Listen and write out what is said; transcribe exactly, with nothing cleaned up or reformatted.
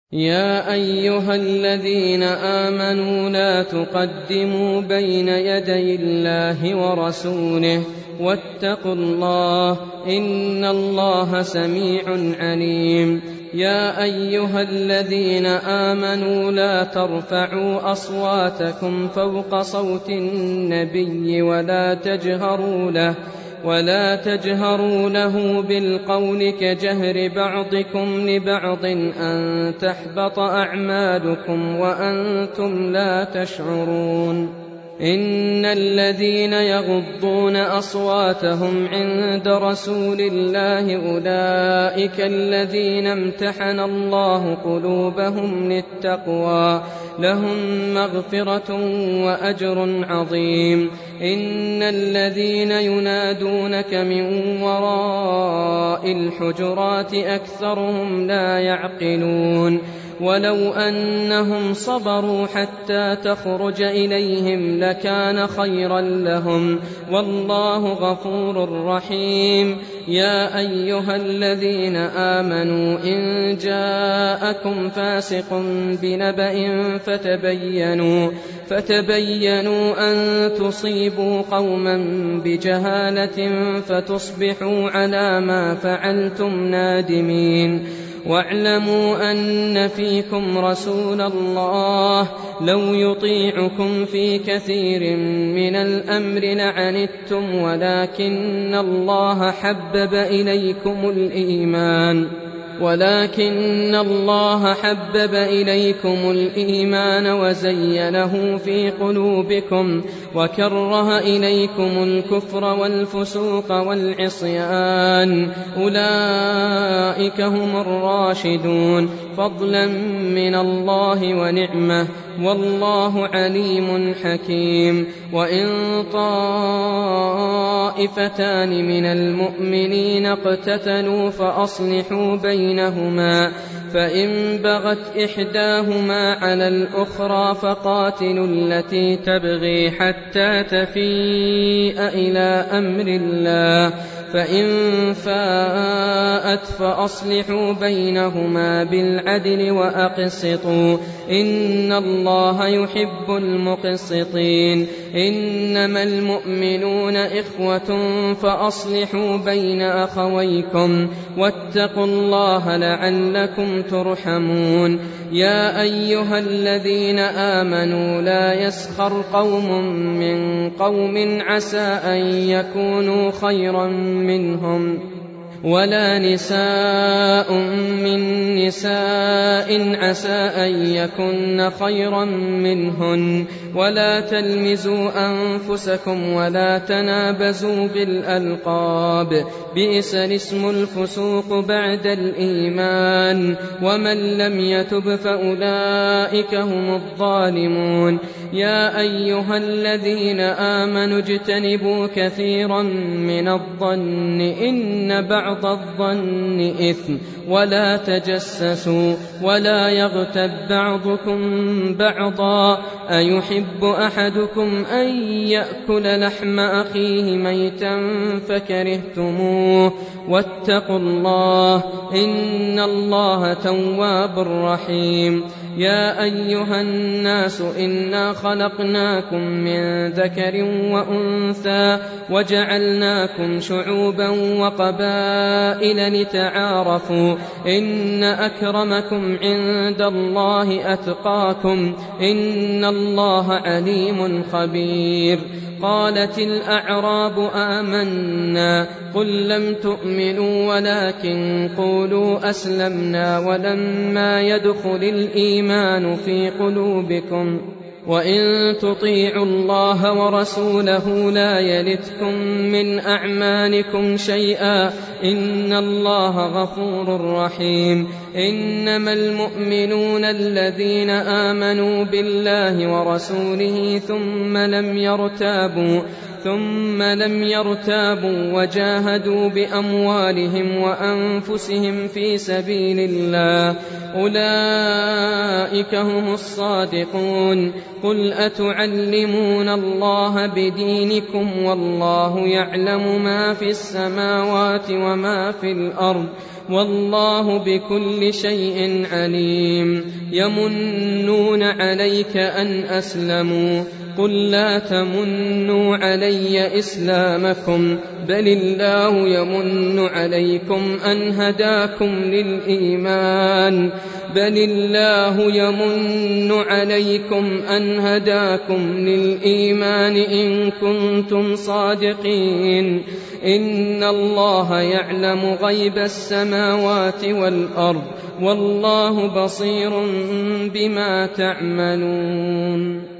يا أيها الذين آمنوا لا تقدموا بين يدي الله ورسوله واتقوا الله إن الله سميع عليم. يا أيها الذين آمنوا لا ترفعوا أصواتكم فوق صوت النبي ولا تجهروا له ولا تجهروا له بالقول كجهر بعضكم لبعض أن تحبط أعمالكم وأنتم لا تشعرون. إن الذين يغضون أصواتهم عند رسول الله أولئك الذين امتحن الله قلوبهم للتقوى لهم مغفرة وأجر عظيم. إن الذين ينادونك من وراء الحجرات أكثرهم لا يعقلون. ولو أنهم صبروا حتى تخرج إليهم لكان خيرا لهم والله غفور رحيم. يا أيها الذين آمنوا إن جاءكم فاسق بنبأ فتبينوا فتبينوا أن تصيبوا قوما بجهالة فتصبحوا على ما فعلتم نادمين. واعلموا أن فيكم رسول الله لو يطيعكم في كثير من الأمر لعنتم ولكن الله حبب إليكم الإيمان ولكن الله حبب إليكم الإيمان وزينه في قلوبكم وكره إليكم الكفر والفسوق والعصيان أولئك هم الراشدون فضلا من الله ونعمة والله عليم حكيم. وإن طائفتان من المؤمنين اقتتلوا فأصلحوا بينهما فإن بغت إحداهما على الأخرى فقاتلوا التي تبغي حتى تفيء إلى أمر الله فإن فاءت فأصلحوا بينهما بالعدل وأقسطوا إن الله يحب المقسطين. إنما المؤمنون إخوة فأصلحوا بين أخويكم واتقوا الله لعلكم ترحمون. يا أيها الذين آمنوا لا يسخر قوم من قوم عسى أن يكونوا خيرا منهم ولا نساء من نساء عسى أن يكن خيرا منهن ولا تلمزوا أنفسكم ولا تنابزوا بالألقاب بئس الاسم الفسوق بعد الإيمان ومن لم يتب فأولئك هم الظالمون. يا أيها الذين آمنوا اجتنبوا كثيرا من الظن إن بعض الظن إثم ولا تجسسوا ولا يغتب بعضكم بعضا أيحب أحدكم أن يأكل لحم أخيه ميتا فكرهتموه واتقوا الله إن الله تواب رحيم. يا أيها الناس إنا خلقناكم من ذكر وأنثى وجعلناكم شعوبا وقبائل لتعارفوا إن أكرمكم عند الله أتقاكم إن الله عليم خبير. قالت الأعراب آمنا قل لم تؤمنوا ولكن قولوا أسلمنا ولما يدخل الإيمان في قلوبكم وإن تطيعوا الله ورسوله لا يلتكم من أعمالكم شيئا إن الله غفور رحيم. إنما المؤمنون الذين آمنوا بالله ورسوله ثم لم يرتابوا ثم لم يرتابوا وجاهدوا بأموالهم وأنفسهم في سبيل الله أولئك هم الصادقون. قل أتعلمون الله بدينكم والله يعلم ما في السماوات وما في الأرض والله بكل شيء عليم. يمنون عليك أن أسلموا قل لا تمنوا علي إسلامكم بل الله يمن عليكم أن هداكم للإيمان بل الله يمن عليكم أن هداكم للإيمان إن كنتم صادقين. إن الله يعلم غيب السماوات والأرض والله بصير بما تعملون.